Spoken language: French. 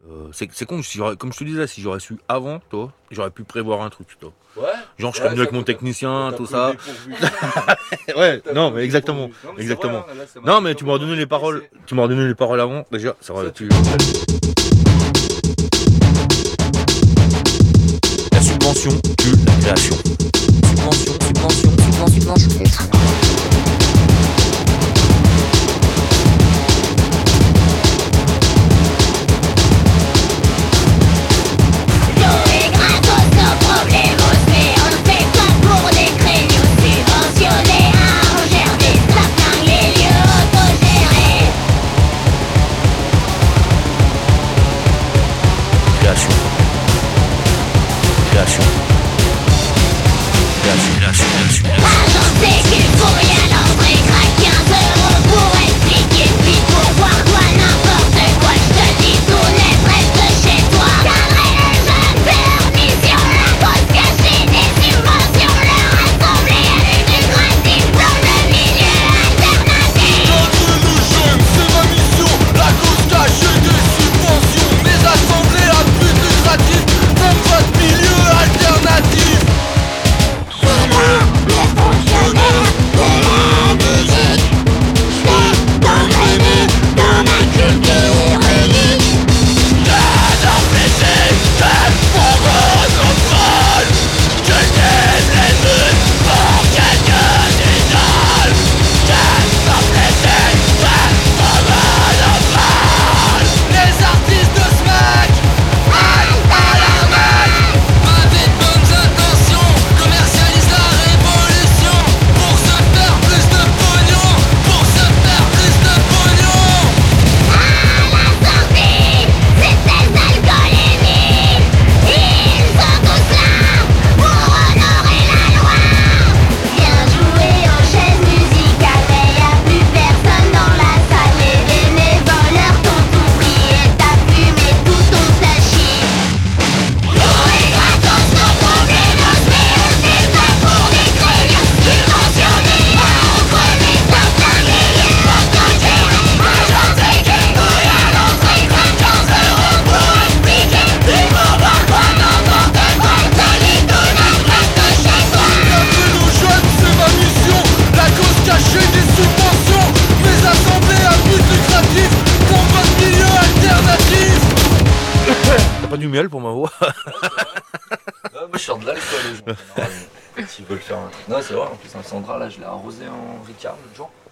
C'est con, comme je te disais, si j'aurais su avant, toi, j'aurais pu prévoir un truc, toi. Ouais. Genre, je serais venu avec mon technicien, tout ça. Ouais, Ouais, non, mais exactement. Exactement. Non, mais tu m'aurais donné les paroles. Tu m'aurais donné les paroles avant, déjà, ça aurait pu. La subvention tue la création. Subvention. Pas du miel pour ma voix. Moi je sors de l'alcool aux gens. S'ils veulent faire un truc. Non, c'est vrai, en plus, un Sandra, là, je l'ai arrosé en Ricard l'autre jour.